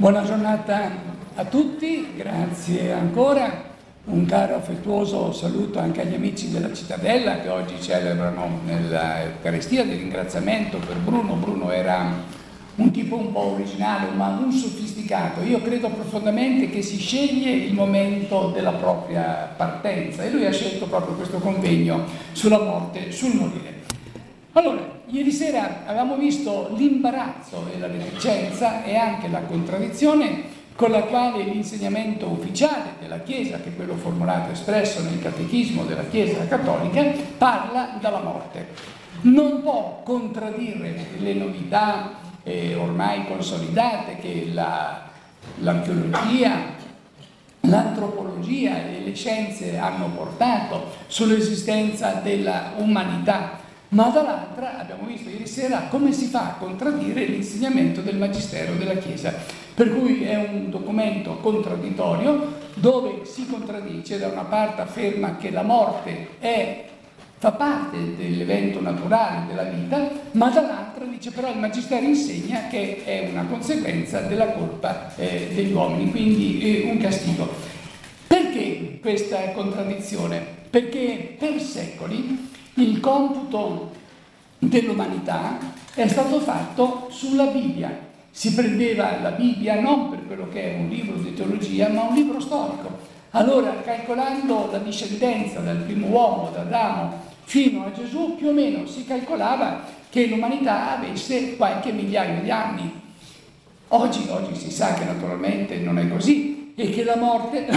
Buona giornata a tutti, grazie ancora. Un caro affettuoso saluto anche agli amici della Cittadella che oggi celebrano nell'Eucaristia di ringraziamento per Bruno. Bruno era un tipo un po' originale, ma un sofisticato. Io credo profondamente che si sceglie il momento della propria partenza e lui ha scelto proprio questo convegno sulla morte, sul morire. Allora, ieri sera avevamo visto l'imbarazzo e la reticenza e anche la contraddizione con la quale l'insegnamento ufficiale della Chiesa, che è quello formulato e espresso nel Catechismo della Chiesa Cattolica, parla della morte. Non può contraddire le novità ormai consolidate che l'archeologia, l'antropologia e le scienze hanno portato sull'esistenza della umanità. Ma dall'altra abbiamo visto ieri sera come si fa a contraddire l'insegnamento del Magistero della Chiesa, per cui è un documento contraddittorio dove si contraddice. Da una parte afferma che la morte fa parte dell'evento naturale della vita, ma dall'altra dice però il Magistero insegna che è una conseguenza della colpa degli uomini, quindi un castigo. Perché questa contraddizione? Perché per secoli il computo dell'umanità è stato fatto sulla Bibbia. Si prendeva la Bibbia non per quello che è un libro di teologia, ma un libro storico. Allora, calcolando la discendenza dal primo uomo, da Adamo, fino a Gesù, più o meno si calcolava che l'umanità avesse qualche migliaio di anni. Oggi si sa che naturalmente non è così e che la morte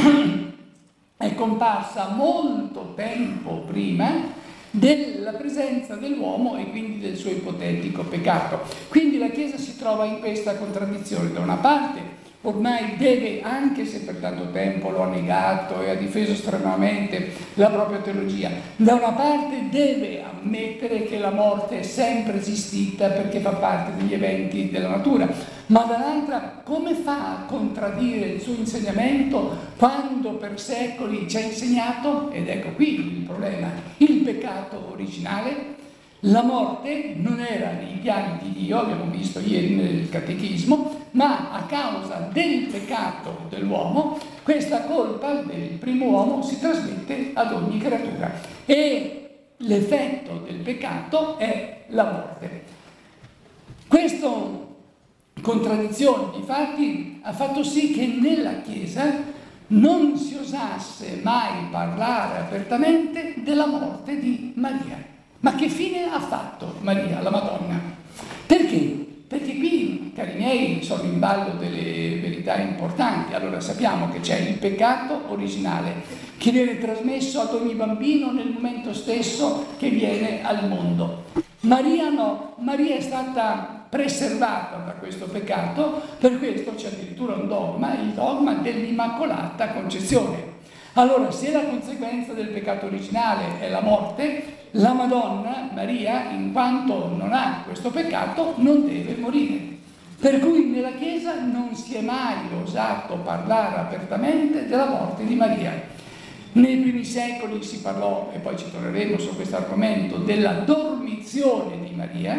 è comparsa molto tempo prima della presenza dell'uomo e quindi del suo ipotetico peccato. Quindi la Chiesa si trova in questa contraddizione. Da una parte ormai deve, anche se per tanto tempo lo ha negato e ha difeso estremamente la propria teologia, da una parte deve ammettere che la morte è sempre esistita perché fa parte degli eventi della natura, ma dall'altra come fa a contraddire il suo insegnamento quando per secoli ci ha insegnato, ed ecco qui il problema, il peccato originale? La morte non era nei piani di Dio, abbiamo visto ieri nel Catechismo, ma a causa del peccato dell'uomo, questa colpa del primo uomo si trasmette ad ogni creatura e l'effetto del peccato è la morte. Questa contraddizione, difatti, ha fatto sì che nella Chiesa non si osasse mai parlare apertamente della morte di Maria. Ma che fine ha fatto Maria, la Madonna? Perché? Perché qui, cari miei, sono in ballo delle verità importanti. Allora sappiamo che c'è il peccato originale che viene trasmesso ad ogni bambino nel momento stesso che viene al mondo. Maria no, Maria è stata preservata da questo peccato, per questo c'è addirittura un dogma, il dogma dell'Immacolata Concezione. Allora, se la conseguenza del peccato originale è la morte, la Madonna, Maria, in quanto non ha questo peccato, non deve morire. Per cui nella Chiesa non si è mai osato parlare apertamente della morte di Maria. Nei primi secoli si parlò, e poi ci torneremo su questo argomento, della dormizione di Maria.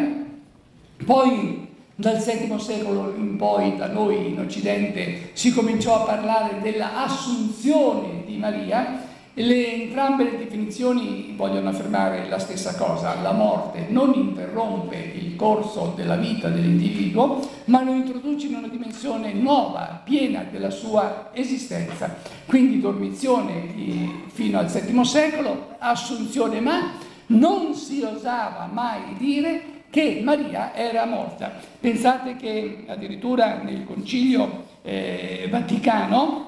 Poi dal VII secolo in poi da noi in Occidente si cominciò a parlare della assunzione di Maria. Entrambe le definizioni vogliono affermare la stessa cosa: la morte non interrompe il corso della vita dell'individuo, ma lo introduce in una dimensione nuova, piena della sua esistenza. Quindi dormizione fino al VII secolo, assunzione, ma non si osava mai dire che Maria era morta. Pensate che addirittura nel Concilio Vaticano,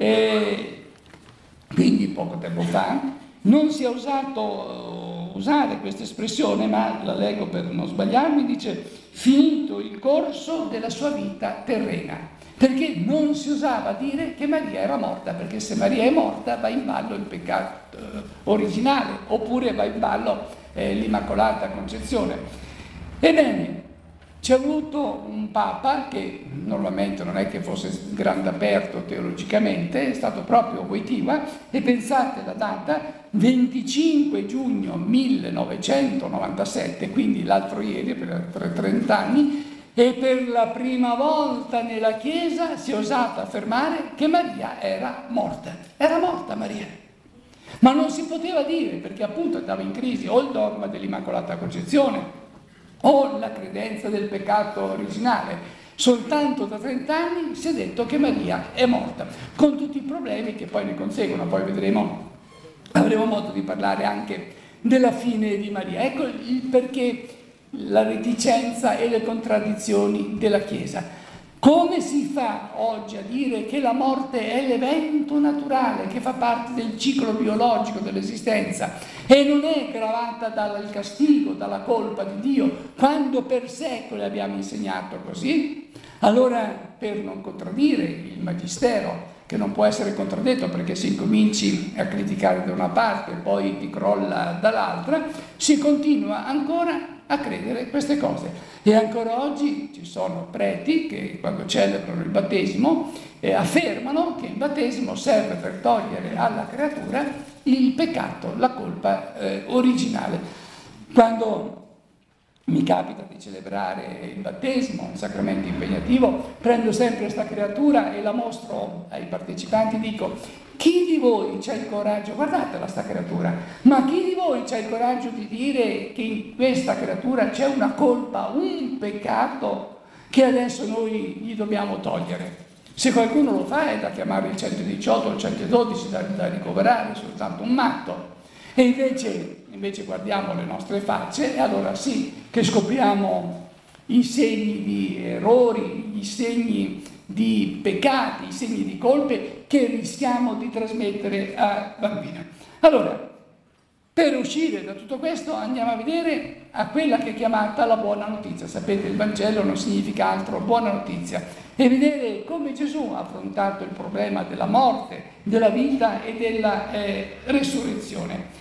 quindi poco tempo fa, non si è usato usare questa espressione, ma la leggo per non sbagliarmi, dice finito il corso della sua vita terrena, perché non si usava dire che Maria era morta, perché se Maria è morta va in ballo il peccato originale, oppure va in ballo l'Immacolata Concezione. Ebbene, c'è avuto un Papa che normalmente non è che fosse grande aperto teologicamente, è stato proprio Wojtyła, e pensate la data, 25 giugno 1997, quindi l'altro ieri, per 30 anni, e per la prima volta nella Chiesa si è osato affermare che Maria era morta. Era morta Maria. Ma non si poteva dire, perché appunto andava in crisi o il dogma dell'Immacolata Concezione o la credenza del peccato originale. Soltanto da 30 anni si è detto che Maria è morta, con tutti i problemi che poi ne conseguono. Poi vedremo, avremo modo di parlare anche della fine di Maria. Ecco il perché la reticenza e le contraddizioni della Chiesa. Come si fa oggi a dire che la morte è l'evento naturale che fa parte del ciclo biologico dell'esistenza e non è gravata dal castigo, dalla colpa di Dio, quando per secoli abbiamo insegnato così? Allora, per non contraddire il Magistero, che non può essere contraddetto perché se incominci a criticare da una parte e poi ti crolla dall'altra, si continua ancora a credere queste cose. E ancora oggi ci sono preti che quando celebrano il battesimo affermano che il battesimo serve per togliere alla creatura il peccato, la colpa originale. Quando mi capita di celebrare il battesimo, un sacramento impegnativo, prendo sempre questa creatura e la mostro ai partecipanti, dico: chi di voi c'ha il coraggio, guardatela sta creatura, ma chi di voi c'ha il coraggio di dire che in questa creatura c'è una colpa, un peccato che adesso noi gli dobbiamo togliere? Se qualcuno lo fa è da chiamare il 118 o il 112, da ricoverare, soltanto un matto. E invece guardiamo le nostre facce e allora sì che scopriamo i segni di errori, i segni di peccati, i segni di colpe che rischiamo di trasmettere a bambino. Allora, per uscire da tutto questo andiamo a vedere a quella che è chiamata la buona notizia. Sapete, il Vangelo non significa altro buona notizia. E vedere come Gesù ha affrontato il problema della morte, della vita e della resurrezione.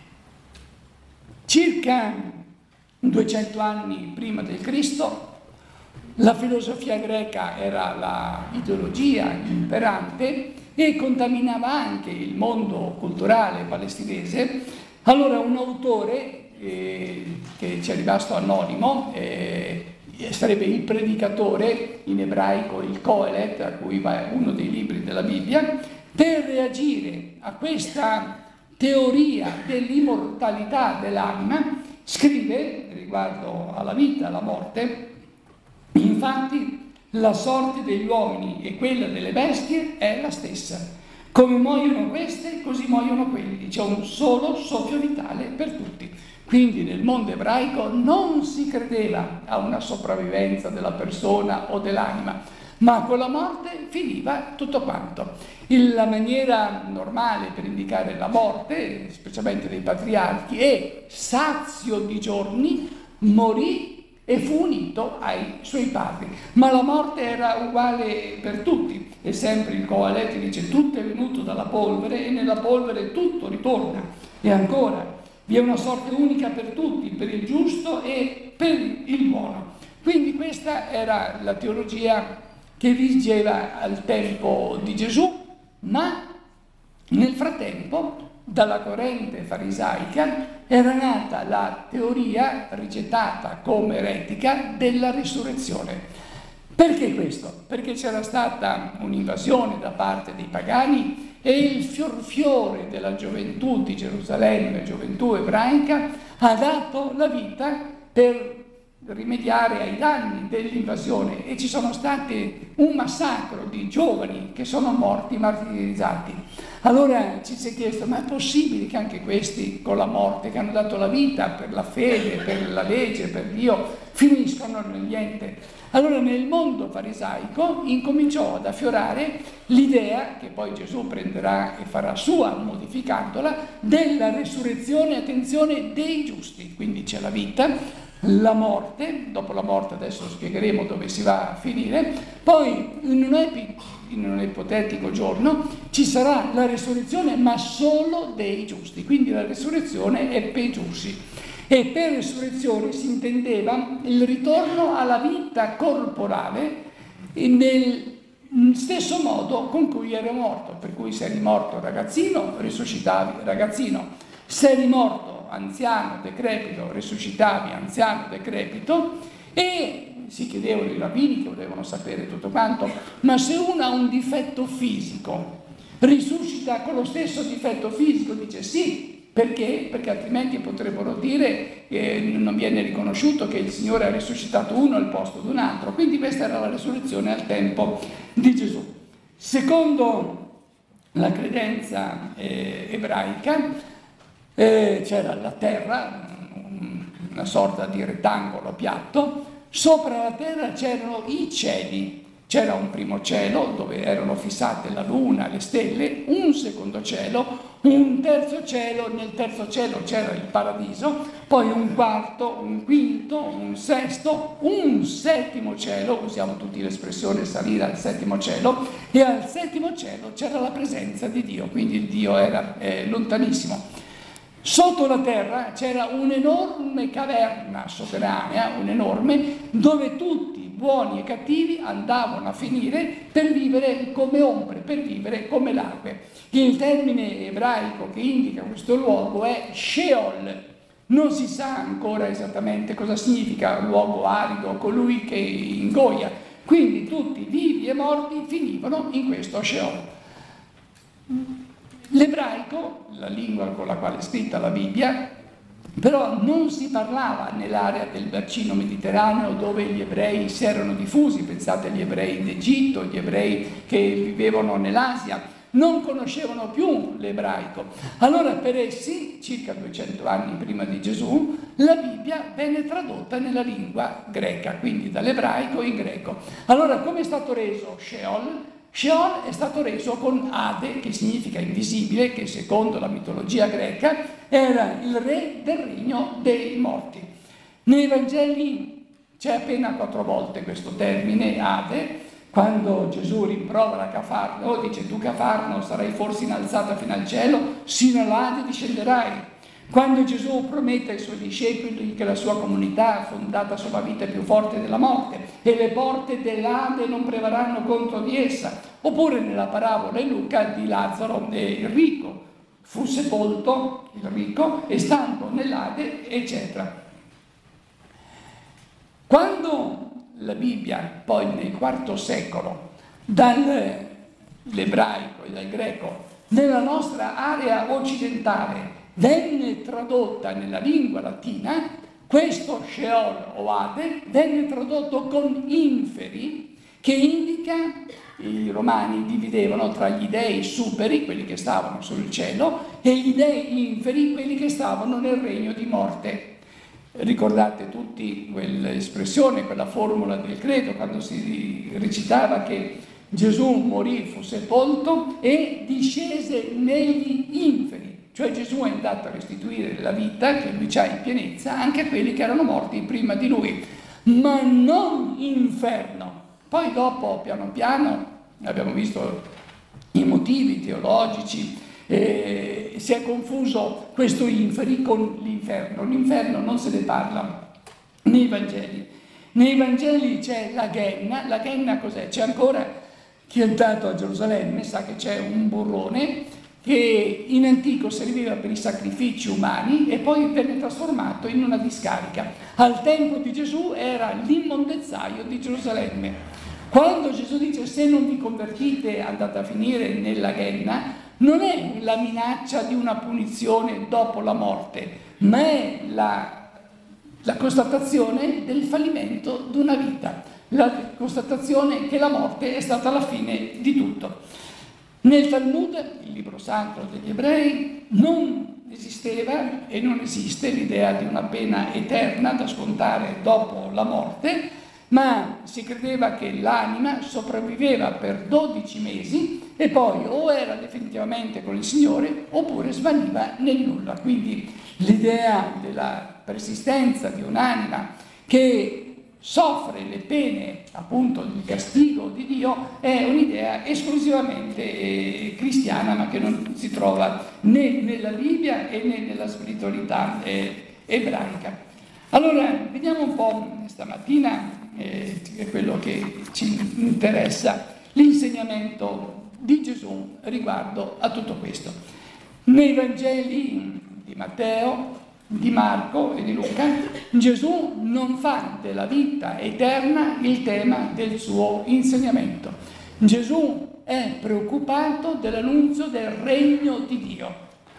Circa 200 anni prima del Cristo, la filosofia greca era la ideologia imperante e contaminava anche il mondo culturale palestinese. Allora un autore che ci è rimasto anonimo, sarebbe il predicatore, in ebraico il Coelet, a cui va uno dei libri della Bibbia, per reagire a questa teoria dell'immortalità dell'anima, scrive riguardo alla vita, alla morte: infatti la sorte degli uomini e quella delle bestie è la stessa. Come muoiono queste, così muoiono quelli. C'è un solo soffio vitale per tutti. Quindi nel mondo ebraico non si credeva a una sopravvivenza della persona o dell'anima, ma con la morte finiva tutto quanto. La maniera normale per indicare la morte, specialmente dei patriarchi, è: sazio di giorni, morì e fu unito ai suoi padri. Ma la morte era uguale per tutti, e sempre il Coelet dice: tutto è venuto dalla polvere e nella polvere tutto ritorna. E ancora, vi è una sorte unica per tutti, per il giusto e per il buono. Quindi questa era la teologia che vigeva al tempo di Gesù, ma nel frattempo dalla corrente farisaica era nata la teoria rigettata come eretica della risurrezione. Perché questo? Perché c'era stata un'invasione da parte dei pagani e il fiore della gioventù di Gerusalemme, gioventù ebraica, ha dato la vita per rimediare ai danni dell'invasione, e ci sono stati un massacro di giovani che sono morti martirizzati. Allora ci si è chiesto: ma è possibile che anche questi, con la morte, che hanno dato la vita per la fede, per la legge, per Dio, finiscono nel niente? Allora nel mondo farisaico incominciò ad affiorare l'idea, che poi Gesù prenderà e farà sua modificandola, della resurrezione, attenzione, dei giusti. Quindi c'è la vita, la morte, dopo la morte adesso spiegheremo dove si va a finire, poi in un ipotetico giorno ci sarà la resurrezione, ma solo dei giusti. Quindi la resurrezione è per i giusti. E per resurrezione si intendeva il ritorno alla vita corporale nel stesso modo con cui eri morto. Per cui se eri morto ragazzino, risuscitavi ragazzino; se eri morto anziano, decrepito, risuscitavi anziano, decrepito. E si chiedevano i rabbini che volevano sapere tutto quanto, ma se uno ha un difetto fisico, risuscita con lo stesso difetto fisico? Dice sì. Perché? Perché altrimenti potrebbero dire che non viene riconosciuto che il Signore ha risuscitato uno al posto di un altro. Quindi questa era la risurrezione al tempo di Gesù. Secondo la credenza ebraica, c'era la terra, una sorta di rettangolo piatto, sopra la terra c'erano i cieli. C'era un primo cielo dove erano fissate la luna, le stelle, un secondo cielo, un terzo cielo, nel terzo cielo c'era il paradiso, poi un quarto, un quinto, un sesto, un settimo cielo, usiamo tutti l'espressione salire al settimo cielo, e al settimo cielo c'era la presenza di Dio, quindi il Dio era lontanissimo. Sotto la terra c'era un'enorme caverna sotterranea, dove tutti, buoni e cattivi, andavano a finire per vivere come ombre, per vivere come larve. Il termine ebraico che indica questo luogo è Sheol. Non si sa ancora esattamente cosa significa luogo arido, colui che ingoia. Quindi tutti, vivi e morti, finivano in questo Sheol. L'ebraico, la lingua con la quale è scritta la Bibbia, però non si parlava nell'area del bacino mediterraneo dove gli ebrei si erano diffusi. Pensate agli ebrei d'Egitto, gli ebrei che vivevano nell'Asia, non conoscevano più l'ebraico. Allora per essi, circa 200 anni prima di Gesù, la Bibbia venne tradotta nella lingua greca, quindi dall'ebraico in greco. Allora come è stato reso Sheol? Sheol è stato reso con Ade, che significa invisibile, che secondo la mitologia greca era il re del regno dei morti. Nei Vangeli c'è appena 4 volte questo termine, Ade. Quando Gesù rimprovera Cafarno, dice: tu Cafarno sarai forse innalzata fino al cielo, sino all'Ade discenderai. Quando Gesù promette ai suoi discepoli che la sua comunità, fondata sulla vita più forte della morte, e le porte dell'Ade non prevarranno contro di essa. Oppure nella parabola in Luca di Lazzaro il ricco, fu sepolto il ricco e stando nell'Ade, eccetera. Quando la Bibbia poi nel IV secolo dall'ebraico e dal greco nella nostra area occidentale venne tradotta nella lingua latina, questo Sheol o Ade venne tradotto con inferi, che indica, i romani dividevano tra gli dei superi, quelli che stavano sul cielo, e gli dei inferi, quelli che stavano nel regno di morte. Ricordate tutti quell'espressione, quella formula del credo, quando si recitava che Gesù morì, fu sepolto e discese negli inferi. Cioè Gesù è andato a restituire la vita, che lui c'ha in pienezza, anche a quelli che erano morti prima di lui, ma non inferno. Poi dopo, piano piano, abbiamo visto i motivi teologici, si è confuso questo inferi con l'inferno. L'inferno non se ne parla nei Vangeli. Nei Vangeli c'è la Ghenna. La Ghenna cos'è? C'è ancora chi è andato a Gerusalemme, sa che c'è un burrone che in antico serviva per i sacrifici umani e poi venne trasformato in una discarica. Al tempo di Gesù era l'immondezzaio di Gerusalemme. Quando Gesù dice: se non vi convertite andate a finire nella Ghenna, non è la minaccia di una punizione dopo la morte, ma è la constatazione del fallimento di una vita, la constatazione che la morte è stata la fine di tutto. Nel Talmud, il libro sacro degli ebrei, non esisteva e non esiste l'idea di una pena eterna da scontare dopo la morte, ma si credeva che l'anima sopravviveva per 12 mesi e poi o era definitivamente con il Signore oppure svaniva nel nulla. Quindi l'idea della persistenza di un'anima che soffre le pene, appunto, il castigo di Dio, è un'idea esclusivamente cristiana, ma che non si trova né nella Bibbia e né nella spiritualità ebraica. Allora, vediamo un po' stamattina, è quello che ci interessa, l'insegnamento di Gesù riguardo a tutto questo. Nei Vangeli di Matteo, di Marco e di Luca, Gesù non fa della vita eterna il tema del suo insegnamento. Gesù è preoccupato dell'annunzio del regno di Dio.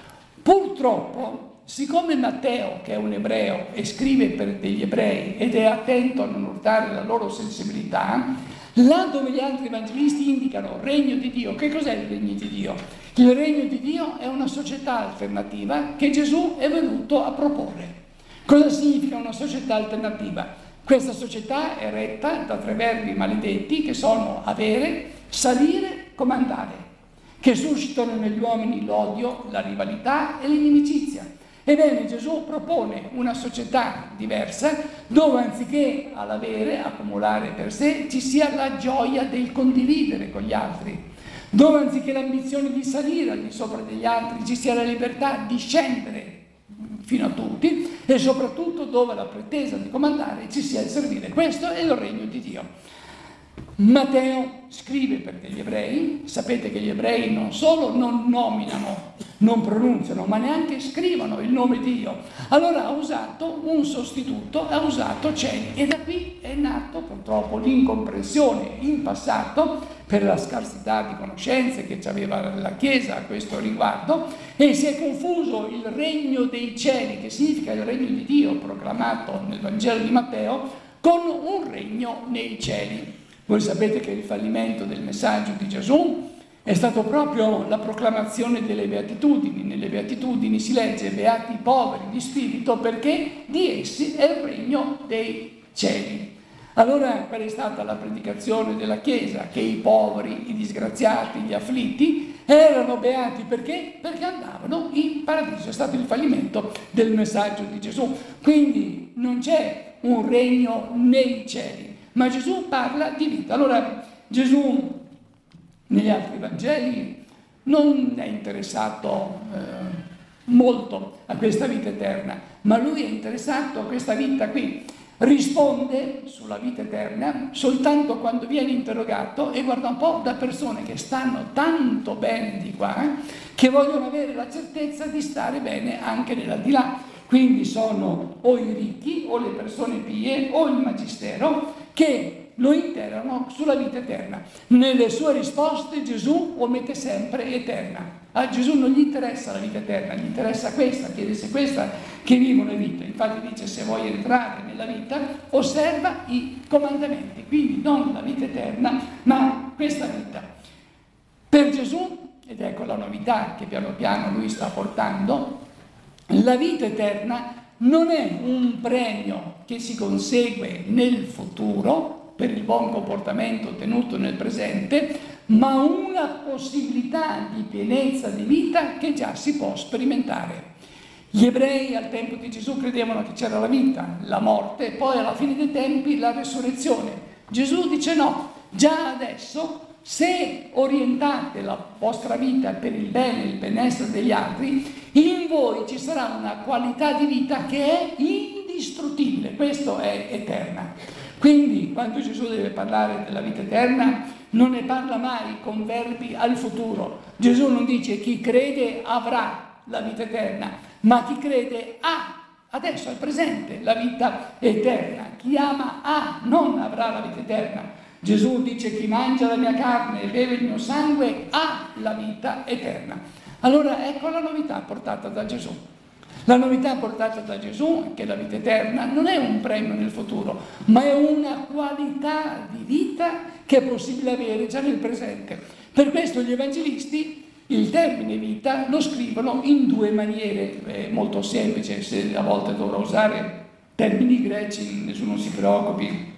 Purtroppo, siccome Matteo, che è un ebreo e scrive per degli ebrei ed è attento a non urtare la loro sensibilità, là dove gli altri evangelisti indicano regno di Dio, che cos'è il regno di Dio? Il regno di Dio è una società alternativa che Gesù è venuto a proporre. Cosa significa una società alternativa? Questa società è retta da 3 verbi maledetti che sono avere, salire, comandare, che suscitano negli uomini l'odio, la rivalità e l'inimicizia. Ebbene, Gesù propone una società diversa dove anziché all'avere, accumulare per sé, ci sia la gioia del condividere con gli altri, dove anziché l'ambizione di salire al di sopra degli altri ci sia la libertà di scendere fino a tutti e soprattutto dove la pretesa di comandare ci sia il servire. Questo è il regno di Dio. Matteo scrive per degli ebrei, sapete che gli ebrei non solo non nominano, non pronunciano, ma neanche scrivono il nome di Dio. Allora ha usato un sostituto, ha usato cieli, e da qui è nato purtroppo l'incomprensione in passato per la scarsità di conoscenze che aveva la Chiesa a questo riguardo, e si è confuso il regno dei cieli, che significa il regno di Dio proclamato nel Vangelo di Matteo, con un regno nei cieli. Voi sapete che il fallimento del messaggio di Gesù è stato proprio la proclamazione delle beatitudini. Nelle beatitudini si legge beati i poveri di spirito perché di essi è il regno dei cieli. Allora qual è stata la predicazione della Chiesa? Che i poveri, i disgraziati, gli afflitti erano beati perché? Perché andavano in paradiso. È stato il fallimento del messaggio di Gesù. Quindi non c'è un regno nei cieli, ma Gesù parla di vita. Allora Gesù negli altri Vangeli non è interessato molto a questa vita eterna, ma lui è interessato a questa vita qui. Risponde sulla vita eterna soltanto quando viene interrogato, e guarda un po', da persone che stanno tanto bene di qua, che vogliono avere la certezza di stare bene anche nell'aldilà. Quindi sono o i ricchi, o le persone pie, o il magistero, che lo interrogano sulla vita eterna. Nelle sue risposte Gesù omette sempre eterna. A Gesù non gli interessa la vita eterna, gli interessa questa, chiede se questa che vivono le vite. Infatti dice: se vuoi entrare nella vita, osserva i comandamenti. Quindi non la vita eterna, ma questa vita. Per Gesù, ed ecco la novità che piano piano lui sta portando, la vita eterna non è un premio che si consegue nel futuro per il buon comportamento tenuto nel presente, ma una possibilità di pienezza di vita che già si può sperimentare. Gli ebrei al tempo di Gesù credevano che c'era la vita, la morte e poi alla fine dei tempi la resurrezione. Gesù dice no, già adesso, se orientate la vostra vita per il bene e il benessere degli altri, in voi ci sarà una qualità di vita che è indistruttibile, questo è eterna. Quindi quando Gesù deve parlare della vita eterna non ne parla mai con verbi al futuro. Gesù non dice chi crede avrà la vita eterna, ma chi crede ha adesso, al presente, la vita eterna. Chi ama ha, non avrà la vita eterna. Gesù dice: chi mangia la mia carne e beve il mio sangue ha la vita eterna. Allora ecco la novità portata da Gesù. La novità portata da Gesù è che la vita eterna non è un premio nel futuro, ma è una qualità di vita che è possibile avere già nel presente. Per questo gli evangelisti il termine vita lo scrivono in 2 maniere, è molto semplice. Se a volte dovrò usare termini greci, nessuno si preoccupi,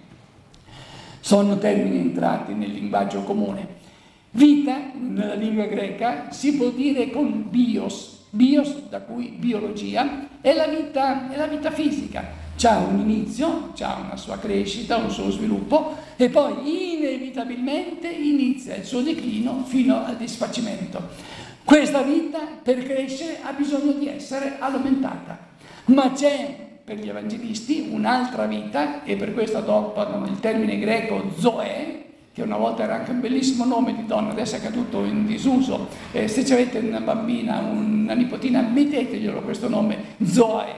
sono termini entrati nel linguaggio comune. Vita, nella lingua greca, si può dire con bios, da cui biologia, è la vita fisica. C'ha un inizio, c'ha una sua crescita, un suo sviluppo, e poi inevitabilmente inizia il suo declino fino al disfacimento. Questa vita, per crescere, ha bisogno di essere aumentata. Ma c'è per gli evangelisti un'altra vita, e per questo adottano il termine greco zoe, che una volta era anche un bellissimo nome di donna, adesso è caduto in disuso. Se avete una bambina, una nipotina, metteteglielo questo nome, Zoe.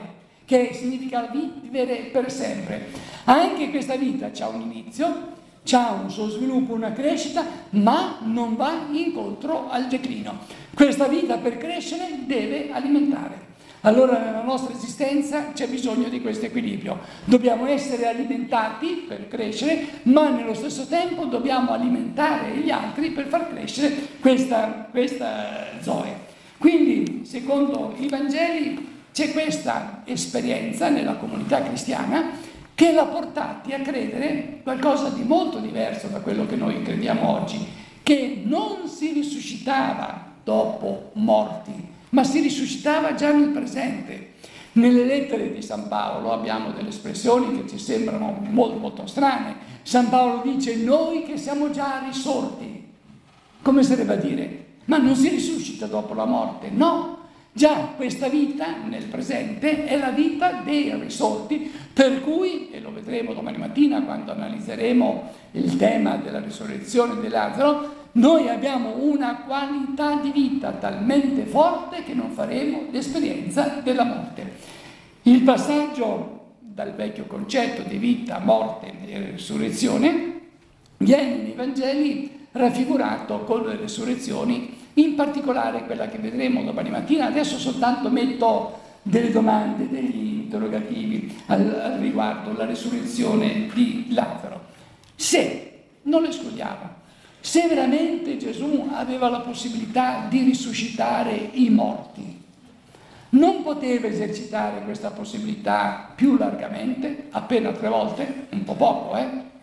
che significa vivere per sempre. Anche questa vita ha un inizio, ha un suo sviluppo, una crescita, ma non va incontro al declino. Questa vita per crescere deve alimentare. Allora nella nostra esistenza c'è bisogno di questo equilibrio. Dobbiamo essere alimentati per crescere, ma nello stesso tempo dobbiamo alimentare gli altri per far crescere questa Zoe. Quindi, secondo i Vangeli, c'è questa esperienza nella comunità cristiana che l'ha portati a credere qualcosa di molto diverso da quello che noi crediamo oggi, che non si risuscitava dopo morti, ma si risuscitava già nel presente. Nelle lettere di San Paolo abbiamo delle espressioni che ci sembrano molto, molto strane. San Paolo dice: noi che siamo già risorti. Come sarebbe a dire? Ma non si risuscita dopo la morte? No, già questa vita nel presente è la vita dei risorti, per cui, e lo vedremo domani mattina quando analizzeremo il tema della risurrezione di Lazzaro, noi abbiamo una qualità di vita talmente forte che non faremo l'esperienza della morte. Il passaggio dal vecchio concetto di vita, morte e risurrezione viene nei Vangeli raffigurato con le risurrezioni, in particolare quella che vedremo domani mattina. Adesso soltanto metto delle domande, degli interrogativi al riguardo la risurrezione di Lazzaro. Se, non lo escludiamo, se veramente Gesù aveva la possibilità di risuscitare i morti, non poteva esercitare questa possibilità più largamente, appena 3 volte, un po' poco,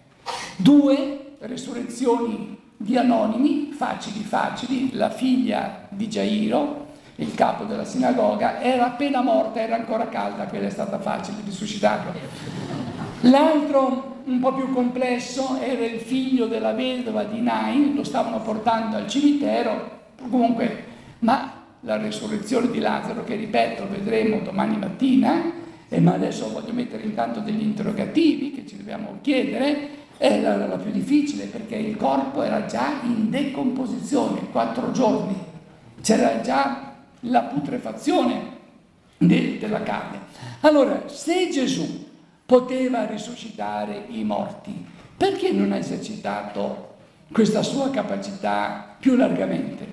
2 resurrezioni di anonimi, facili, la figlia di Gairo, il capo della sinagoga, era appena morta, era ancora calda, quella è stata facile risuscitarla. L'altro, un po' più complesso, era il figlio della vedova di Nain, lo stavano portando al cimitero, comunque, ma la risurrezione di Lazzaro, che ripeto, vedremo domani mattina, ma adesso voglio mettere intanto degli interrogativi che ci dobbiamo chiedere, era la più difficile perché il corpo era già in decomposizione, 4 giorni, c'era già la putrefazione della carne. Allora, se Gesù poteva risuscitare i morti, perché non ha esercitato questa sua capacità più largamente?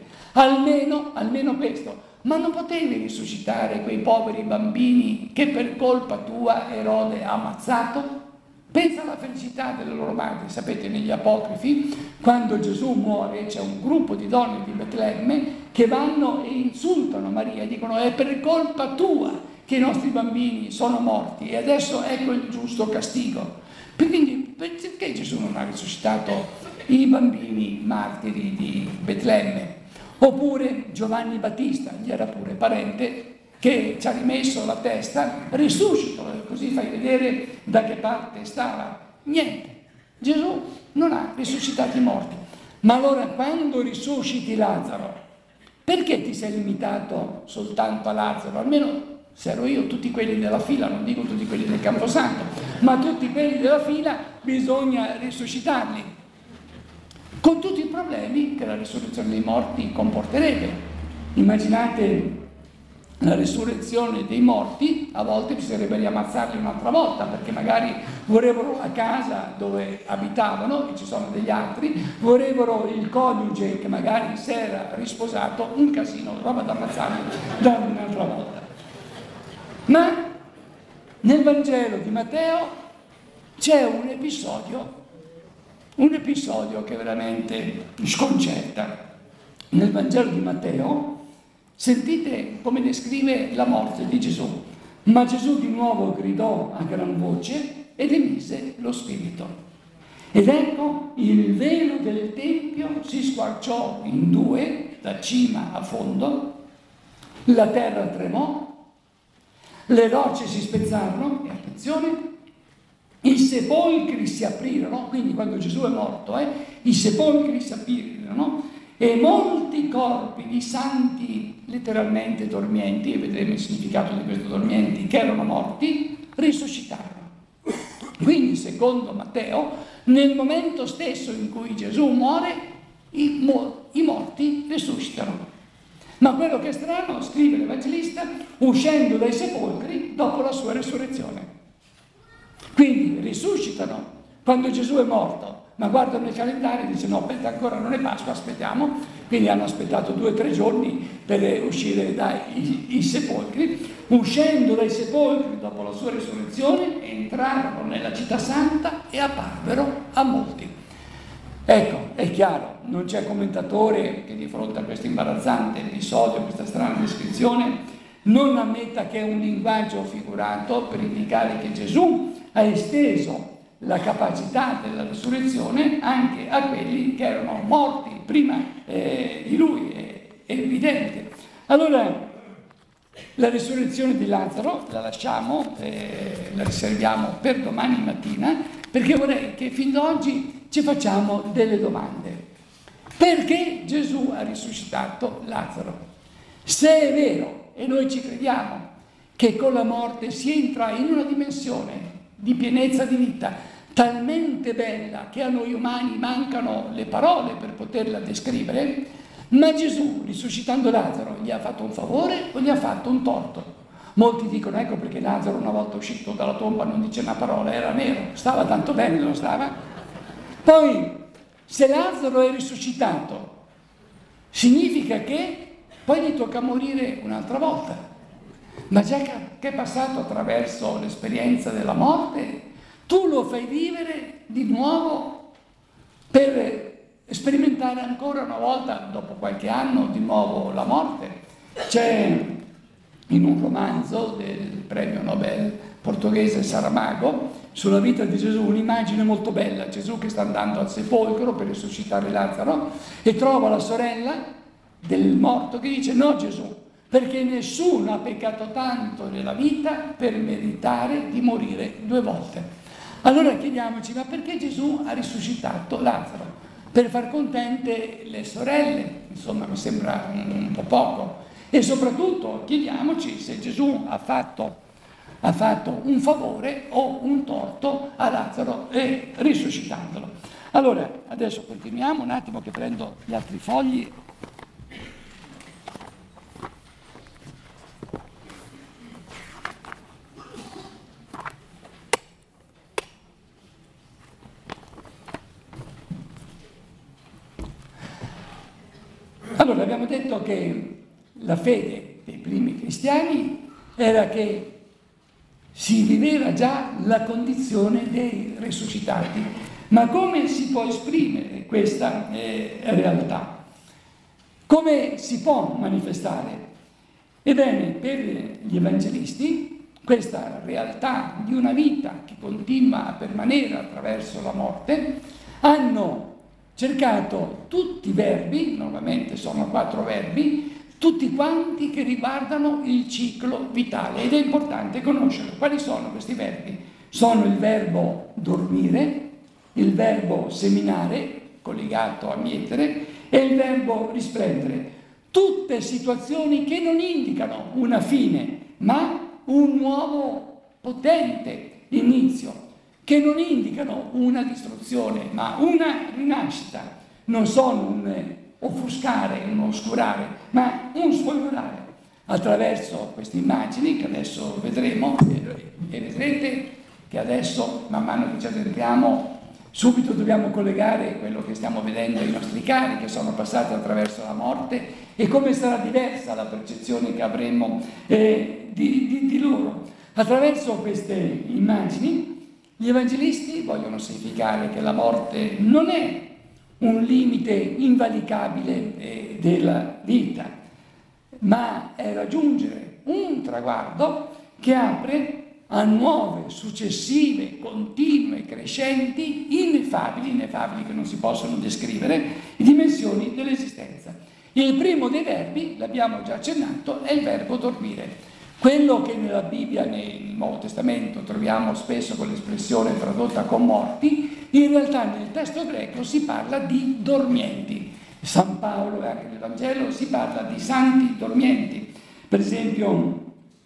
Almeno questo. Ma non potevi risuscitare quei poveri bambini che per colpa tua Erode ha ammazzato? Pensa alla felicità delle loro madri. Sapete, negli apocrifi, quando Gesù muore, c'è un gruppo di donne di Betlemme che vanno e insultano Maria, dicono: è per colpa tua che i nostri bambini sono morti e adesso ecco il giusto castigo. Quindi perché Gesù non ha risuscitato i bambini martiri di Betlemme? Oppure Giovanni Battista, gli era pure parente, che ci ha rimesso la testa, risuscito, così fai vedere da che parte stava. Niente, Gesù non ha risuscitato i morti. Ma allora quando risusciti Lazzaro, perché ti sei limitato soltanto a Lazzaro? Almeno se ero io, tutti quelli della fila, non dico tutti quelli del Camposanto, ma tutti quelli della fila bisogna risuscitarli, con tutti i problemi che la risurrezione dei morti comporterebbe. Immaginate la risurrezione dei morti, a volte bisognerebbe riammazzarli un'altra volta, perché magari vorrebbero la casa dove abitavano, e ci sono degli altri, vorrebbero il coniuge che magari si era risposato, un casino, roba da ammazzarli da un'altra volta. Ma nel Vangelo di Matteo c'è un episodio che veramente sconcerta. Nel Vangelo di Matteo sentite come descrive la morte di Gesù. Ma Gesù di nuovo gridò a gran voce ed emise lo spirito. Ed ecco, il velo del tempio si squarciò in 2, da cima a fondo, la terra tremò, le rocce si spezzarono, e attenzione, i sepolcri si aprirono, quindi quando Gesù è morto, i sepolcri si aprirono, e molti corpi di santi letteralmente dormienti, e vedremo il significato di questi dormienti, che erano morti, risuscitarono. Quindi, secondo Matteo, nel momento stesso in cui Gesù muore, i morti risuscitano. Ma quello che è strano, scrive l'Evangelista, uscendo dai sepolcri dopo la sua resurrezione. Quindi risuscitano quando Gesù è morto, ma guardano il calendario e dicono: no, aspetta, ancora non è Pasqua, aspettiamo. Quindi hanno aspettato 2 o 3 giorni per uscire dai sepolcri. Uscendo dai sepolcri dopo la sua risurrezione, entrarono nella città santa e apparvero a molti. Ecco, è chiaro, non c'è commentatore che di fronte a questo imbarazzante episodio, questa strana descrizione, non ammetta che è un linguaggio figurato per indicare che Gesù ha esteso la capacità della risurrezione anche a quelli che erano morti prima di lui, è evidente. Allora, la risurrezione di Lazzaro la lasciamo, la riserviamo per domani mattina, perché vorrei che fin da oggi ci facciamo delle domande. Perché Gesù ha risuscitato Lazzaro? Se è vero, e noi ci crediamo, che con la morte si entra in una dimensione di pienezza di vita talmente bella che a noi umani mancano le parole per poterla descrivere, ma Gesù, risuscitando Lazzaro, gli ha fatto un favore o gli ha fatto un torto? Molti dicono: ecco perché Lazzaro, una volta uscito dalla tomba, non dice una parola, era nero, stava tanto bene, non stava? Poi, se Lazzaro è risuscitato, significa che poi gli tocca morire un'altra volta. Ma già che è passato attraverso l'esperienza della morte, tu lo fai vivere di nuovo per sperimentare ancora una volta, dopo qualche anno, di nuovo la morte. C'è in un romanzo del premio Nobel portoghese Saramago sulla vita di Gesù un'immagine molto bella: Gesù che sta andando al sepolcro per risuscitare Lazzaro e trova la sorella del morto che dice: no Gesù, perché nessuno ha peccato tanto nella vita per meritare di morire 2 volte. Allora chiediamoci: ma perché Gesù ha risuscitato Lazzaro? Per far contente le sorelle? Insomma, mi sembra un po' poco. E soprattutto chiediamoci se Gesù ha fatto un favore o un torto a Lazzaro risuscitandolo. Allora, adesso continuiamo un attimo che prendo gli altri fogli. Allora, abbiamo detto che la fede dei primi cristiani era che si viveva già la condizione dei risuscitati. Ma come si può esprimere questa realtà? Come si può manifestare? Ebbene, per gli evangelisti questa realtà di una vita che continua a permanere attraverso la morte hanno cercato tutti i verbi, normalmente sono 4 verbi, tutti quanti che riguardano il ciclo vitale, ed è importante conoscerlo. Quali sono questi verbi? Sono il verbo dormire, il verbo seminare, collegato a mietere, e il verbo risplendere. Tutte situazioni che non indicano una fine, ma un nuovo potente inizio, che non indicano una distruzione, ma una rinascita. Non sono un offuscare, un oscurare, ma un sfolgorare. Attraverso queste immagini che adesso vedremo, e vedrete che adesso, man mano che ci addentriamo, subito dobbiamo collegare quello che stiamo vedendo ai nostri cari che sono passati attraverso la morte e come sarà diversa la percezione che avremo di loro. Attraverso queste immagini gli evangelisti vogliono significare che la morte non è un limite invalicabile della vita, ma è raggiungere un traguardo che apre a nuove, successive, continue, crescenti, ineffabili che non si possono descrivere, dimensioni dell'esistenza. Il primo dei verbi, l'abbiamo già accennato, è il verbo dormire. Quello che nella Bibbia, nel Nuovo Testamento, troviamo spesso con l'espressione tradotta con morti, in realtà nel testo greco si parla di dormienti. San Paolo e anche nel Vangelo si parla di santi dormienti. Per esempio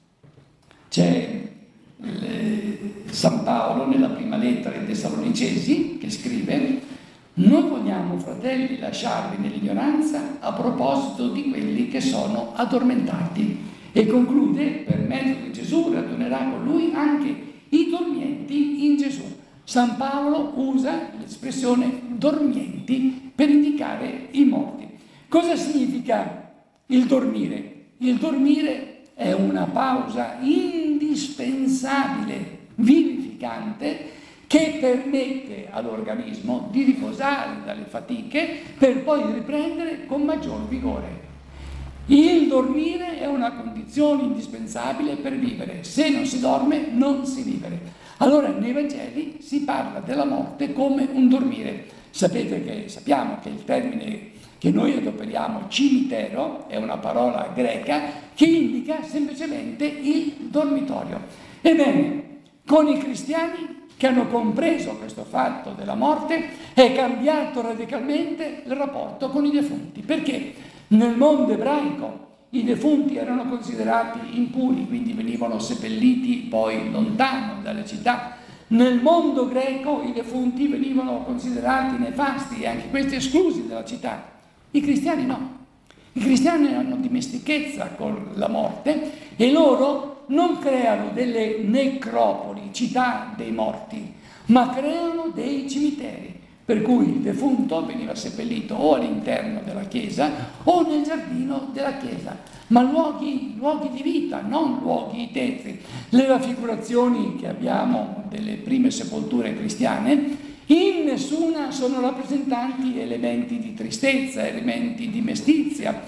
c'è San Paolo nella prima lettera ai Tessalonicesi che scrive: Non vogliamo, fratelli, lasciarvi nell'ignoranza a proposito di quelli che sono addormentati. E conclude: per mezzo di Gesù radunerà con lui anche i dormienti in Gesù. San Paolo usa l'espressione dormienti per indicare i morti. Cosa significa il dormire? Il dormire è una pausa indispensabile, vivificante, che permette all'organismo di riposare dalle fatiche per poi riprendere con maggior vigore. Il dormire è una condizione indispensabile per vivere. Se non si dorme, non si vive. Allora nei Vangeli si parla della morte come un dormire. Sappiamo che il termine che noi adoperiamo, cimitero, è una parola greca che indica semplicemente il dormitorio. Ebbene, con i cristiani che hanno compreso questo fatto della morte è cambiato radicalmente il rapporto con i defunti. Perché? Nel mondo ebraico i defunti erano considerati impuri, quindi venivano seppelliti poi lontano dalle città. Nel mondo greco i defunti venivano considerati nefasti e anche questi esclusi dalla città. I cristiani no. I cristiani hanno dimestichezza con la morte e loro non creano delle necropoli, città dei morti, ma creano dei cimiteri. Per cui il defunto veniva seppellito o all'interno della chiesa o nel giardino della chiesa, ma luoghi di vita, non luoghi tetri. Le raffigurazioni che abbiamo delle prime sepolture cristiane in nessuna sono rappresentanti elementi di tristezza, elementi di mestizia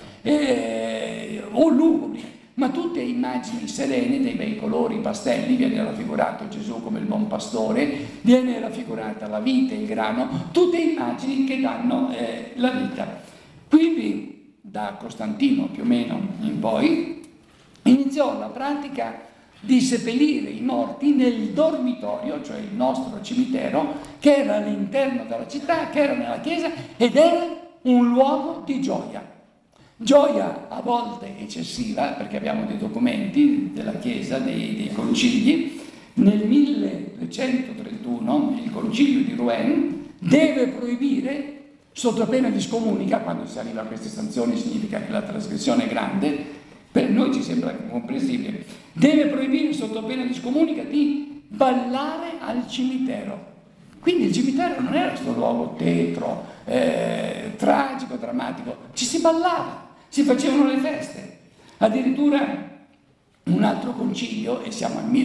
o lugubri, ma tutte immagini serene, dei bei colori pastelli. Viene raffigurato Gesù come il buon pastore, viene raffigurata la vite, il grano, tutte immagini che danno la vita. Quindi da Costantino più o meno in poi iniziò la pratica di seppellire i morti nel dormitorio, cioè il nostro cimitero, che era all'interno della città, che era nella chiesa ed era un luogo di gioia. Gioia a volte eccessiva, perché abbiamo dei documenti della Chiesa, dei concili. Nel 1231 il concilio di Rouen deve proibire, sotto pena di scomunica, quando si arriva a queste sanzioni significa che la trasgressione è grande, per noi ci sembra comprensibile, deve proibire sotto pena di scomunica di ballare al cimitero. Quindi il cimitero non era questo luogo tetro, tragico, drammatico, ci si ballava. Si facevano le feste. Addirittura un altro concilio, e siamo al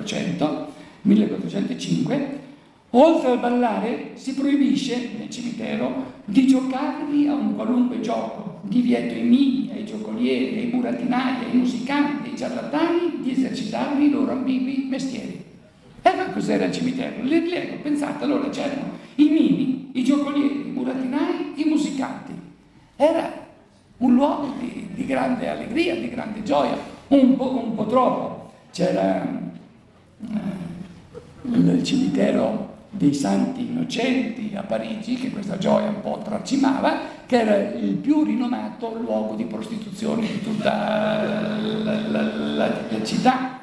1405, oltre al ballare si proibisce nel cimitero di giocarvi a un qualunque gioco, divieto ai mimi, ai giocolieri, ai burattinai, ai musicanti, ai ciarlatani di esercitarvi i loro ambigui mestieri. Ecco cos'era il cimitero. Pensate, allora c'erano i mimi, i giocolieri, i burattinai, i musicanti. Era un luogo di grande allegria, di grande gioia, un po' troppo. C'era il cimitero dei Santi Innocenti a Parigi, che questa gioia un po' tracimava, che era il più rinomato luogo di prostituzione di tutta la città.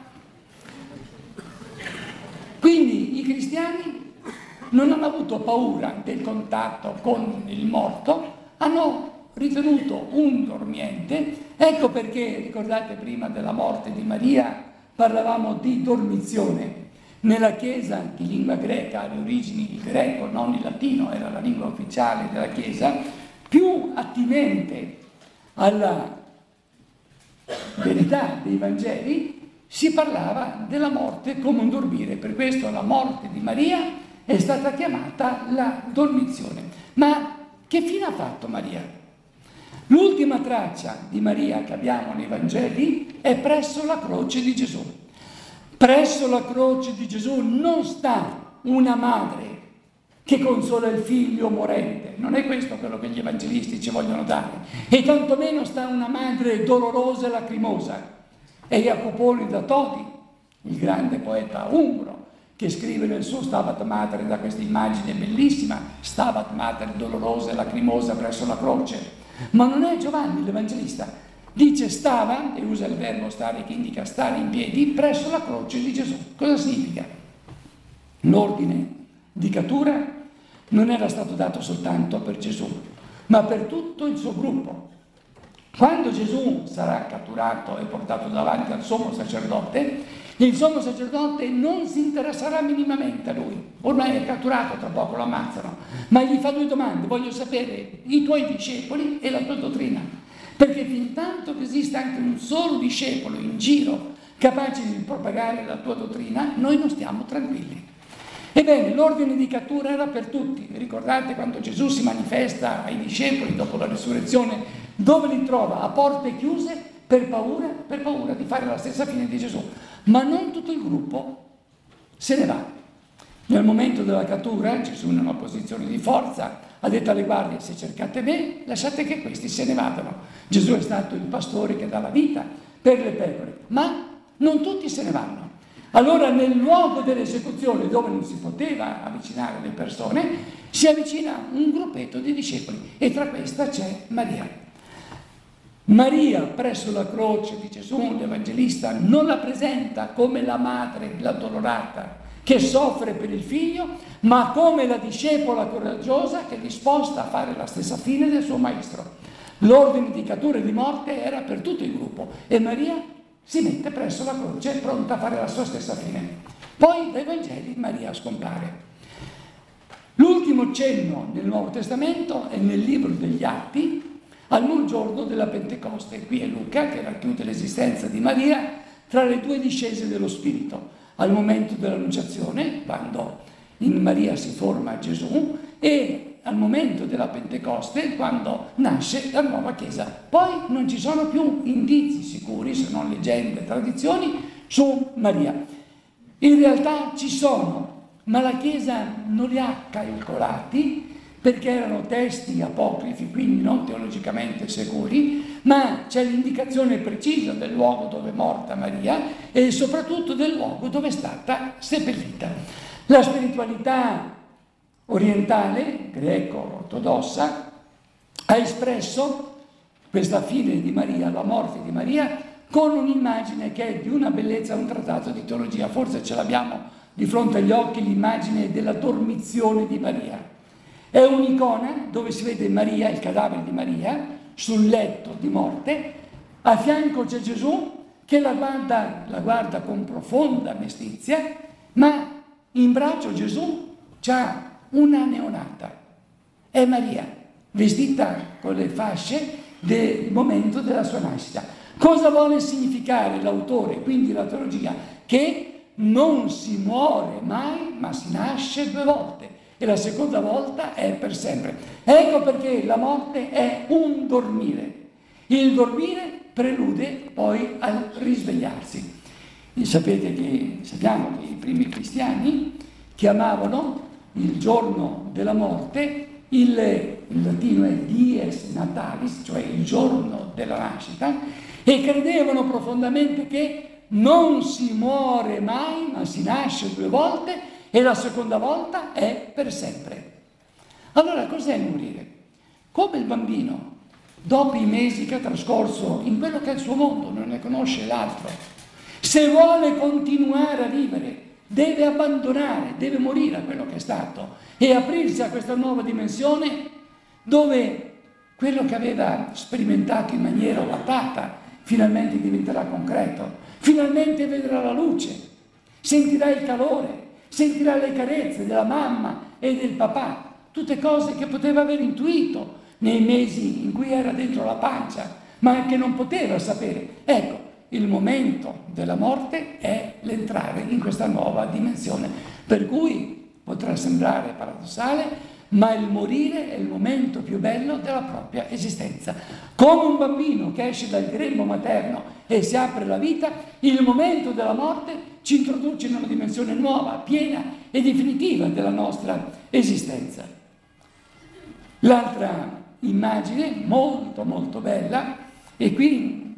Quindi i cristiani non hanno avuto paura del contatto con il morto, hanno ritenuto un dormiente. Ecco perché, ricordate prima della morte di Maria, parlavamo di dormizione. Nella Chiesa di lingua greca, alle origini il greco, non il latino, era la lingua ufficiale della Chiesa, più attinente alla verità dei Vangeli, si parlava della morte come un dormire. Per questo la morte di Maria è stata chiamata la dormizione. Ma che fine ha fatto Maria? L'ultima traccia di Maria che abbiamo nei Vangeli è presso la croce di Gesù. Presso la croce di Gesù non sta una madre che consola il figlio morente, non è questo quello che gli evangelisti ci vogliono dare, e tantomeno sta una madre dolorosa e lacrimosa. È Jacopone da Todi, il grande poeta umbro, che scrive nel suo Stabat Mater, da questa immagine bellissima, Stabat Mater dolorosa e lacrimosa presso la croce. Ma non è Giovanni l'Evangelista, dice stava, e usa il verbo stare che indica stare in piedi, presso la croce di Gesù. Cosa significa? L'ordine di cattura non era stato dato soltanto per Gesù, ma per tutto il suo gruppo. Quando Gesù sarà catturato e portato davanti al sommo sacerdote, il sommo sacerdote non si interesserà minimamente a lui. Ormai è catturato, tra poco lo ammazzano, ma gli fa 2 domande: voglio sapere i tuoi discepoli e la tua dottrina, perché fin tanto che esiste anche un solo discepolo in giro capace di propagare la tua dottrina, noi non stiamo tranquilli. Ebbene, l'ordine di cattura era per tutti. Ricordate quando Gesù si manifesta ai discepoli dopo la risurrezione, dove li trova? A porte chiuse per paura di fare la stessa fine di Gesù. Ma non tutto il gruppo se ne va. Nel momento della cattura, Gesù in una posizione di forza ha detto alle guardie: se cercate me, lasciate che questi se ne vadano. Gesù è stato il pastore che dà la vita per le pecore, ma non tutti se ne vanno. Allora nel luogo dell'esecuzione, dove non si poteva avvicinare le persone, si avvicina un gruppetto di discepoli e tra questa c'è Maria. Maria presso la croce di Gesù, l'Evangelista, non la presenta come la madre, l'addolorata, che soffre per il figlio, ma come la discepola coraggiosa che è disposta a fare la stessa fine del suo maestro. L'ordine di cattura e di morte era per tutto il gruppo e Maria si mette presso la croce pronta a fare la sua stessa fine. Poi dai Vangeli Maria scompare. L'ultimo cenno nel Nuovo Testamento è nel libro degli Atti, al giorno della Pentecoste. Qui è Luca che racchiude l'esistenza di Maria tra le 2 discese dello Spirito, al momento dell'Annunciazione, quando in Maria si forma Gesù, e al momento della Pentecoste, quando nasce la nuova Chiesa. Poi non ci sono più indizi sicuri, se non leggende e tradizioni, su Maria. In realtà ci sono, ma la Chiesa non li ha calcolati, perché erano testi apocrifi, quindi non teologicamente sicuri, ma c'è l'indicazione precisa del luogo dove è morta Maria e soprattutto del luogo dove è stata seppellita. La spiritualità orientale, greco-ortodossa, ha espresso questa fine di Maria, la morte di Maria, con un'immagine che è di una bellezza, un trattato di teologia. Forse ce l'abbiamo di fronte agli occhi l'immagine della dormizione di Maria. È un'icona dove si vede Maria, il cadavere di Maria, sul letto di morte, a fianco c'è Gesù che la guarda con profonda mestizia, ma in braccio Gesù c'ha una neonata. È Maria, vestita con le fasce del momento della sua nascita. Cosa vuole significare l'autore, quindi la teologia? Che non si muore mai, ma si nasce 2 volte. E la seconda volta è per sempre. Ecco perché la morte è un dormire. Il dormire prelude poi al risvegliarsi. E sappiamo che i primi cristiani chiamavano il giorno della morte, il latino è dies natalis, cioè il giorno della nascita, e credevano profondamente che non si muore mai, ma si nasce 2 volte, e la seconda volta è per sempre. Allora, cos'è morire? Come il bambino, dopo i mesi che ha trascorso in quello che è il suo mondo, non ne conosce l'altro. Se vuole continuare a vivere, deve abbandonare, deve morire a quello che è stato e aprirsi a questa nuova dimensione dove quello che aveva sperimentato in maniera ovattata finalmente diventerà concreto, finalmente vedrà la luce, sentirà il calore, sentirà le carezze della mamma e del papà, tutte cose che poteva aver intuito nei mesi in cui era dentro la pancia, ma che non poteva sapere. Ecco, il momento della morte è l'entrare in questa nuova dimensione, per cui potrà sembrare paradossale, ma il morire è il momento più bello della propria esistenza. Come un bambino che esce dal grembo materno e si apre alla vita, il momento della morte ci introduce in una dimensione nuova, piena e definitiva della nostra esistenza. L'altra immagine, molto molto bella, e qui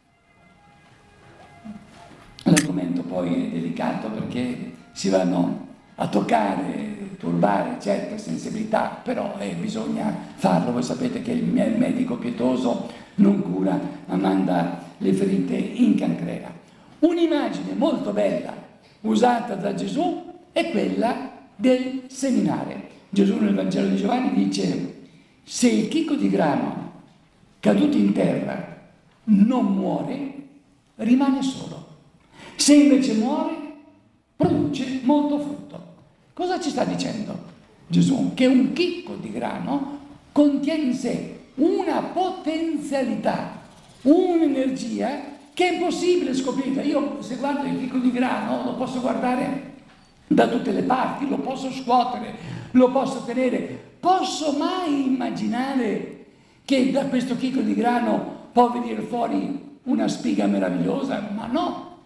l'argomento poi è delicato perché si vanno a toccare, turbare certe sensibilità, però bisogna farlo. Voi sapete che il medico pietoso non cura, ma manda le ferite in cancrena. Un'immagine molto bella usata da Gesù è quella del seminare. Gesù nel Vangelo di Giovanni dice: se il chicco di grano caduto in terra non muore, rimane solo. Se invece muore, produce molto frutto. Cosa ci sta dicendo Gesù? Che un chicco di grano contiene in sé una potenzialità, un'energia che è impossibile scoprirla. Io, se guardo il chicco di grano, lo posso guardare da tutte le parti, lo posso scuotere, lo posso tenere. Posso mai immaginare che da questo chicco di grano può venire fuori una spiga meravigliosa? Ma no,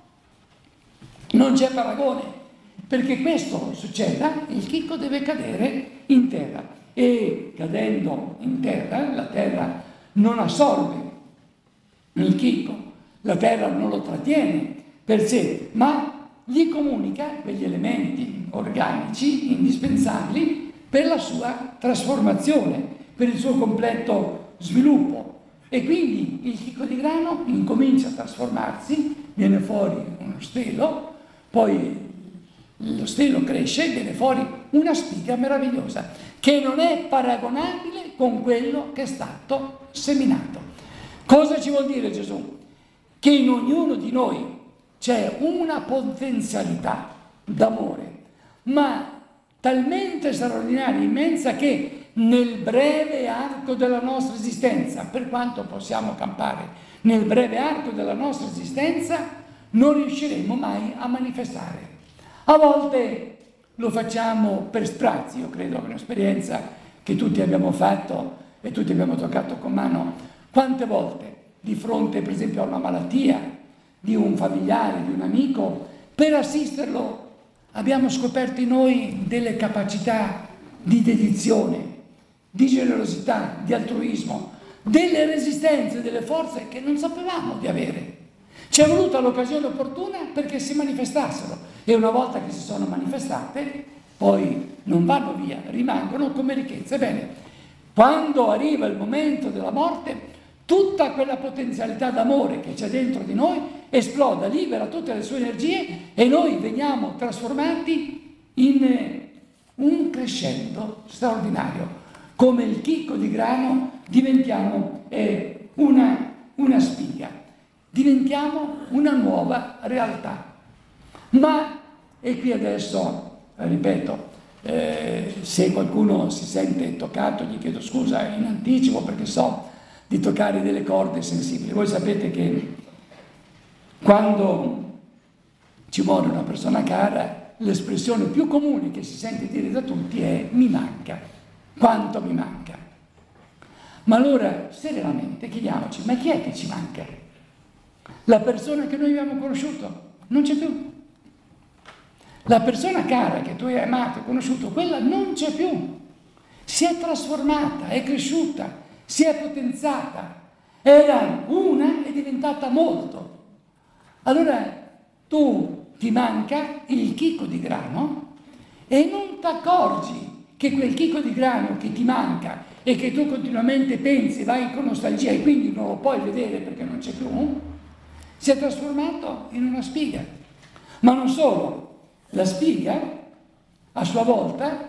non c'è paragone. Perché questo succeda, il chicco deve cadere in terra, e cadendo in terra, la terra non assorbe il chicco, la terra non lo trattiene per sé, ma gli comunica quegli elementi organici indispensabili per la sua trasformazione, per il suo completo sviluppo. E quindi il chicco di grano incomincia a trasformarsi, viene fuori uno stelo, poi lo stelo cresce e viene fuori una spiga meravigliosa che non è paragonabile con quello che è stato seminato. Cosa ci vuol dire Gesù? Che in ognuno di noi c'è una potenzialità d'amore, ma talmente straordinaria, immensa, che nel breve arco della nostra esistenza, per quanto possiamo campare, nel breve arco della nostra esistenza non riusciremo mai a manifestare. A volte lo facciamo per sprazzi. Io credo che è un'esperienza che tutti abbiamo fatto e tutti abbiamo toccato con mano. Quante volte di fronte per esempio a una malattia di un familiare, di un amico, per assisterlo abbiamo scoperto in noi delle capacità di dedizione, di generosità, di altruismo, delle resistenze, delle forze che non sapevamo di avere. Ci è voluta l'occasione opportuna perché si manifestassero, e una volta che si sono manifestate poi non vanno via, rimangono come ricchezza. Ebbene, quando arriva il momento della morte, tutta quella potenzialità d'amore che c'è dentro di noi esploda, libera tutte le sue energie e noi veniamo trasformati in un crescendo straordinario. Come il chicco di grano diventiamo una spiga, diventiamo una nuova realtà. Ma, e qui adesso, ripeto, se qualcuno si sente toccato, gli chiedo scusa in anticipo perché so di toccare delle corde sensibili. Voi sapete che quando ci muore una persona cara, l'espressione più comune che si sente dire da tutti è: mi manca, quanto mi manca. Ma allora, serenamente, chiediamoci: ma chi è che ci manca? La persona che noi abbiamo conosciuto non c'è più. La persona cara che tu hai amato e conosciuto, quella non c'è più. Si è trasformata, è cresciuta, si è potenziata. Era una, è diventata molto. Allora tu ti manca il chicco di grano e non ti accorgi che quel chicco di grano che ti manca e che tu continuamente pensi, vai con nostalgia e quindi non lo puoi vedere perché non c'è più, si è trasformato in una spiga. Ma non solo. La spiga, a sua volta,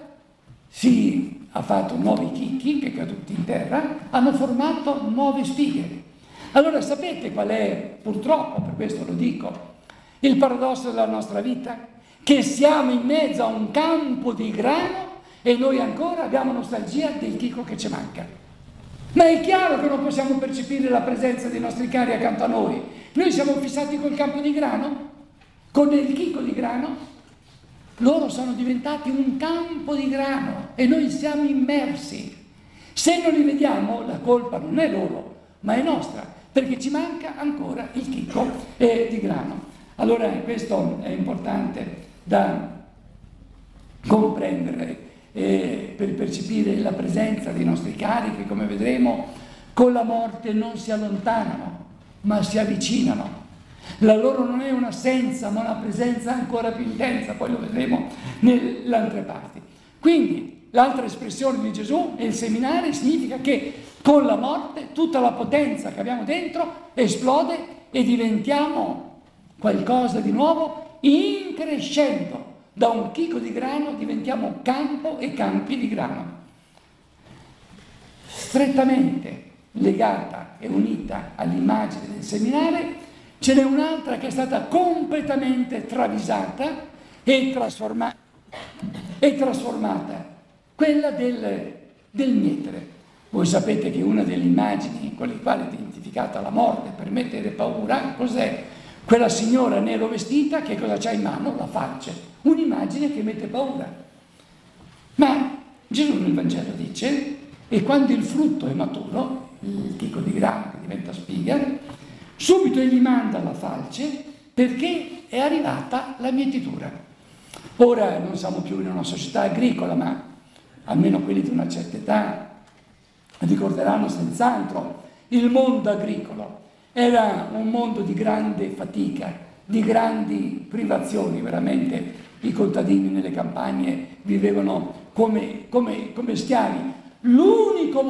ha fatto nuovi chicchi che caduti in terra, hanno formato nuove spighe. Allora sapete qual è, purtroppo, per questo lo dico, il paradosso della nostra vita? Che siamo in mezzo a un campo di grano e noi ancora abbiamo nostalgia del chicco che ci manca. Ma è chiaro che non possiamo percepire la presenza dei nostri cari accanto a noi. Noi siamo fissati col campo di grano, con il chicco di grano. Loro sono diventati un campo di grano e noi siamo immersi. Se non li vediamo, la colpa non è loro, ma è nostra, perché ci manca ancora il chicco di grano. Allora questo è importante da comprendere per percepire la presenza dei nostri cari che, come vedremo, con la morte non si allontanano, ma si avvicinano. La loro non è un'assenza, ma una presenza ancora più intensa, poi lo vedremo nelle altre parti. Quindi l'altra espressione di Gesù è il seminare, significa che con la morte tutta la potenza che abbiamo dentro esplode e diventiamo qualcosa di nuovo in crescendo, da un chicco di grano diventiamo campo e campi di grano. Strettamente legata e unita all'immagine del seminare, ce n'è un'altra che è stata completamente travisata e trasformata, quella del mietere. Voi sapete che una delle immagini con le quali è identificata la morte per mettere paura, cos'è? Quella signora nero vestita che cosa c'ha in mano? La falce, un'immagine che mette paura. Ma Gesù nel Vangelo dice, e quando il frutto è maturo, il chicco di grano che diventa spiga, subito egli manda la falce perché è arrivata la mietitura. Ora non siamo più in una società agricola, ma almeno quelli di una certa età ricorderanno senz'altro il mondo agricolo. Era un mondo di grande fatica, di grandi privazioni, veramente i contadini nelle campagne vivevano come schiavi. L'unico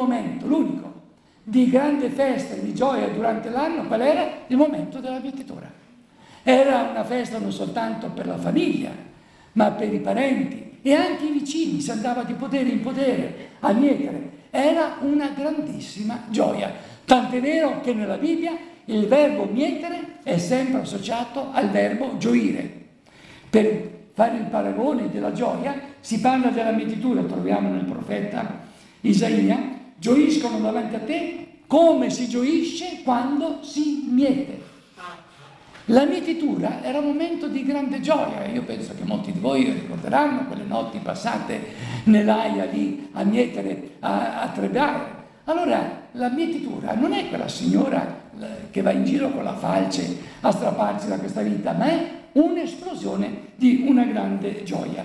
di grande festa e di gioia durante l'anno, qual era? Il momento della mietitura. Era una festa non soltanto per la famiglia, ma per i parenti e anche i vicini, si andava di podere in podere a mietere. Era una grandissima gioia, tant'è vero che nella Bibbia il verbo mietere è sempre associato al verbo gioire. Per fare il paragone della gioia si parla della mietitura, troviamo nel profeta Isaia, gioiscono davanti a te come si gioisce quando si miete. La mietitura era un momento di grande gioia. Io penso che molti di voi ricorderanno quelle notti passate nell'aia lì a mietere, a trebbiare. Allora, la mietitura non è quella signora che va in giro con la falce a strapparsi da questa vita, ma è un'esplosione di una grande gioia.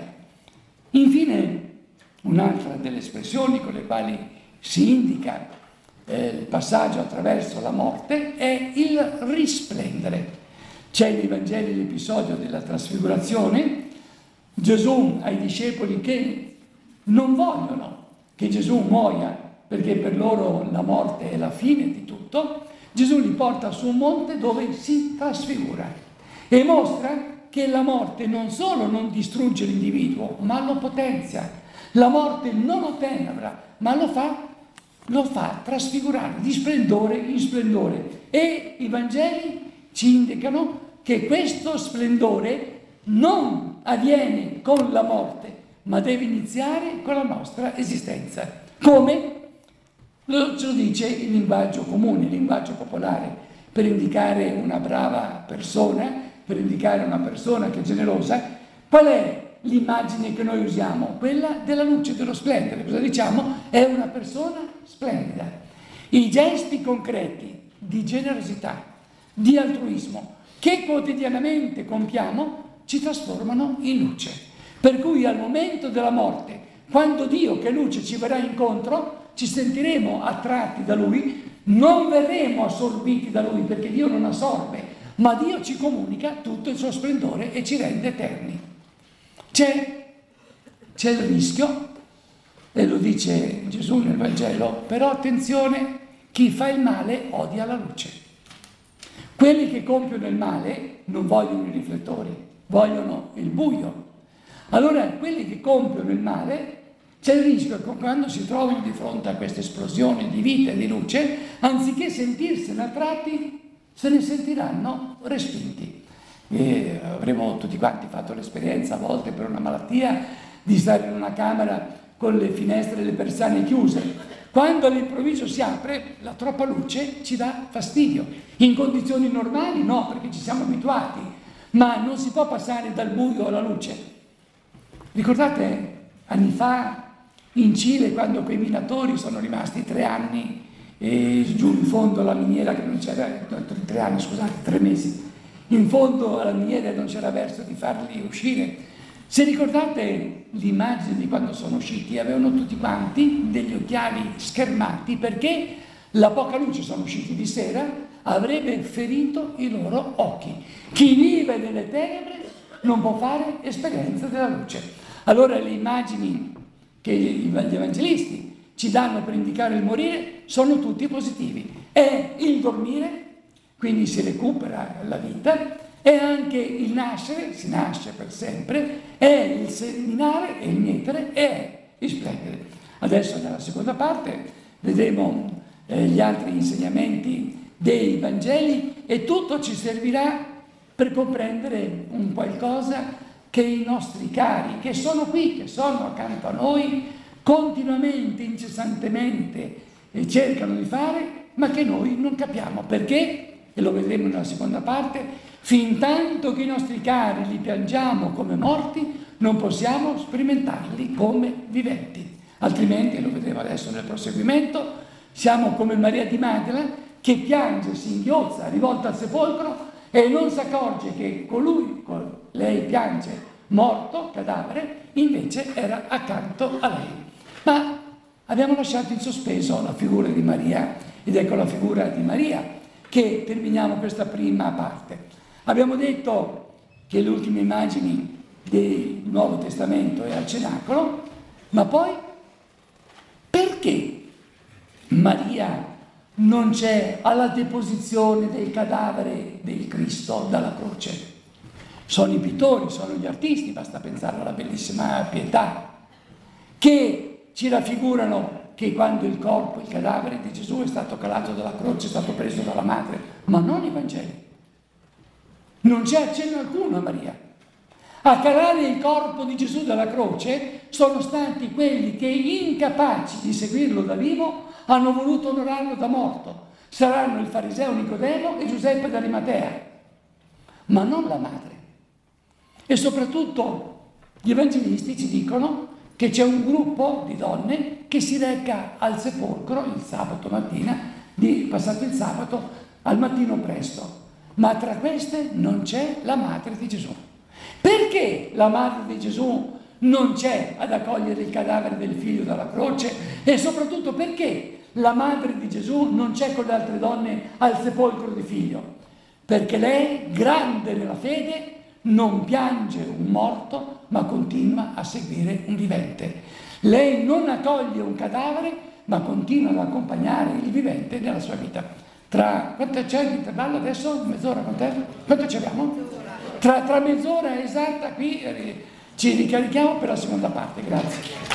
Infine, un'altra delle espressioni con le quali si indica il passaggio attraverso la morte è il risplendere. C'è nei Vangeli l'episodio della trasfigurazione, Gesù ai discepoli che non vogliono che Gesù muoia perché per loro la morte è la fine di tutto, Gesù li porta su un monte dove si trasfigura e mostra che la morte non solo non distrugge l'individuo, ma lo potenzia. La morte non lo tenebra, ma lo fa trasfigurare di splendore in splendore. E i Vangeli ci indicano che questo splendore non avviene con la morte, ma deve iniziare con la nostra esistenza. Come? Ce lo dice il linguaggio comune, il linguaggio popolare, per indicare una brava persona, per indicare una persona che è generosa. Qual è l'immagine che noi usiamo? Quella della luce, dello splendere. Cosa diciamo? È una persona splendida. I gesti concreti di generosità, di altruismo, che quotidianamente compiamo, ci trasformano in luce. Per cui al momento della morte, quando Dio che è luce ci verrà incontro, ci sentiremo attratti da Lui, non verremo assorbiti da Lui, perché Dio non assorbe, ma Dio ci comunica tutto il suo splendore e ci rende eterni. C'è il rischio, e lo dice Gesù nel Vangelo, però attenzione, chi fa il male odia la luce. Quelli che compiono il male non vogliono i riflettori, vogliono il buio. Allora, quelli che compiono il male, c'è il rischio che quando si trovano di fronte a questa esplosione di vita e di luce, anziché sentirsene attratti, se ne sentiranno respinti. E avremo tutti quanti fatto l'esperienza, a volte per una malattia, di stare in una camera con le finestre e le persiane chiuse. Quando all'improvviso si apre, la troppa luce ci dà fastidio. In condizioni normali no, perché ci siamo abituati, ma non si può passare dal buio alla luce. Ricordate anni fa in Cile, quando quei minatori sono rimasti 3 anni giù in fondo alla miniera, che non c'era, 3 anni, scusate, 3 mesi, in fondo alla miniera non c'era verso di farli uscire. Se ricordate l'immagine di quando sono usciti, avevano tutti quanti degli occhiali schermati perché la poca luce, sono usciti di sera, avrebbe ferito i loro occhi. Chi vive nelle tenebre non può fare esperienza della luce. Allora le immagini che gli evangelisti ci danno per indicare il morire sono tutti positivi. È il dormire, quindi si recupera la vita, è anche il nascere, si nasce per sempre, è il seminare, è il mietere e è il splendere. Adesso nella seconda parte vedremo gli altri insegnamenti dei Vangeli e tutto ci servirà per comprendere un qualcosa che i nostri cari, che sono qui, che sono accanto a noi, continuamente, incessantemente cercano di fare, ma che noi non capiamo. Perché? E lo vedremo nella seconda parte, fin tanto che i nostri cari li piangiamo come morti, non possiamo sperimentarli come viventi. Altrimenti, lo vedremo adesso nel proseguimento, siamo come Maria di Magdala che piange, si inghiozza, rivolta al sepolcro e non si accorge che lei piange morto, cadavere, invece era accanto a lei. Ma abbiamo lasciato in sospeso la figura di Maria, ed ecco la figura di Maria che terminiamo questa prima parte. Abbiamo detto che le ultime immagini del Nuovo Testamento è al cenacolo, ma poi perché Maria non c'è alla deposizione del cadavere del Cristo dalla croce? Sono i pittori, sono gli artisti, basta pensare alla bellissima Pietà, che ci raffigurano che quando il corpo, il cadavere di Gesù è stato calato dalla croce, è stato preso dalla madre, ma non i Vangeli. Non c'è accenno alcuno a Maria. A calare il corpo di Gesù dalla croce sono stati quelli che, incapaci di seguirlo da vivo, hanno voluto onorarlo da morto. Saranno il fariseo Nicodemo e Giuseppe d'Arimatea, ma non la madre. E soprattutto gli evangelisti ci dicono che c'è un gruppo di donne che si reca al sepolcro il sabato mattina, passato il sabato, al mattino presto. Ma tra queste non c'è la madre di Gesù. Perché la madre di Gesù non c'è ad accogliere il cadavere del figlio dalla croce? E soprattutto perché la madre di Gesù non c'è con le altre donne al sepolcro di figlio? Perché lei, grande nella fede, non piange un morto, ma continua a seguire un vivente. Lei non accoglie un cadavere, ma continua ad accompagnare il vivente nella sua vita. Quanto c'è l'intervallo adesso? Mezz'ora con te? Quanto ci abbiamo? Tra mezz'ora esatta qui ci ricarichiamo per la seconda parte. Grazie.